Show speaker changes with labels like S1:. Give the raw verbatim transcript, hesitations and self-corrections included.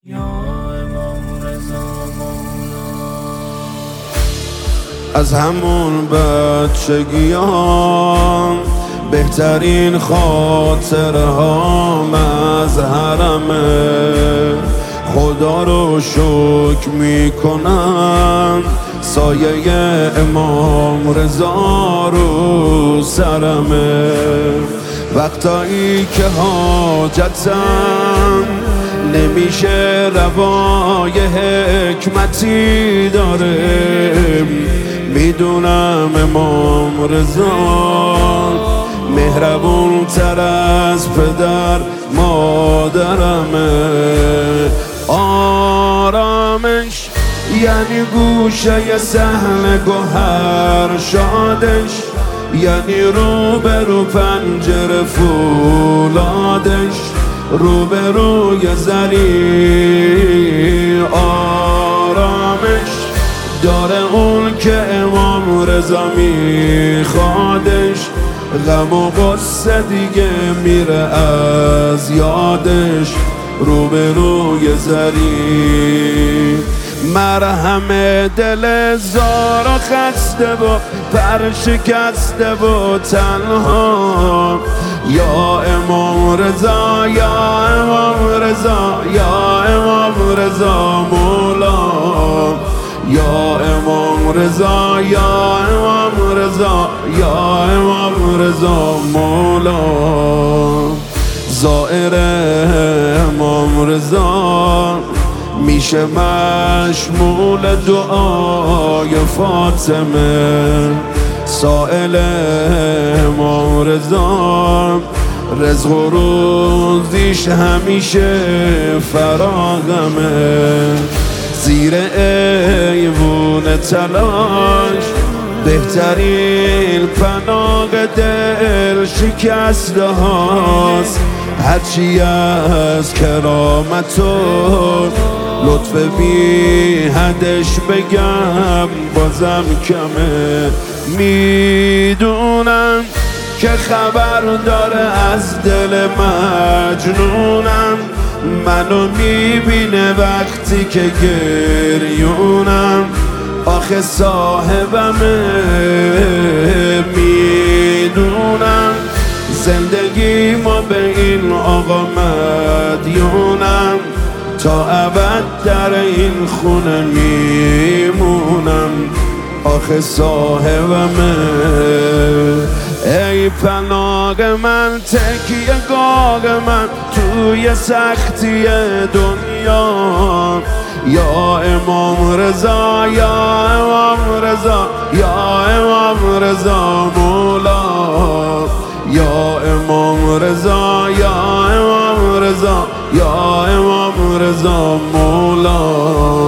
S1: از همون بچگیام بهترین خاطره هام از حرمه. خدا رو شکر میکنم سایه امام رضا رو سرمه. وقتایی که حاجتم نمیشه روای حکمتی داره، میدونم امام رضا مهربون تر از پدر مادرمه. آرامش یعنی گوشه سهل گوهر، شادش یعنی رو به رو پنجره فولادش، رو به روی زری. آرامش داره اون که امام رضا میخوادش، غم و غصه دیگه میره از یادش، رو به روی زری. مرهم دل زار و خسته و پر شکسته و تنها، یا امام رضا یا امام رضا یا امام رضا مولا، یا امام رضا یا امام رضا یا امام رضا مولا. زائر امام رضا میشه مشمول دعای فاطمه، سائل امام رضا رزق و روزیش همیشه فراغمه. زیر ایوون تلاش بهترین پناه دل شکسته هاست، هرچی از کرامت و لطف بی حدش بگم بازم کمه. میدونم که خبر داره از دل مجنونم، منو میبینه وقتی که گریونم، آخه صاحبمه. میدونم زندگی ما به این آقا مدیونم، تا ابد در این خونه میمونم، آخه صاحبمه. ای پناه من، تکیه گاه من توی سختی دنیا، یا امام رضا یا امام رضا یا امام رضا مولا، یا امام رضا یا امام رضا یا امام رضا مولا.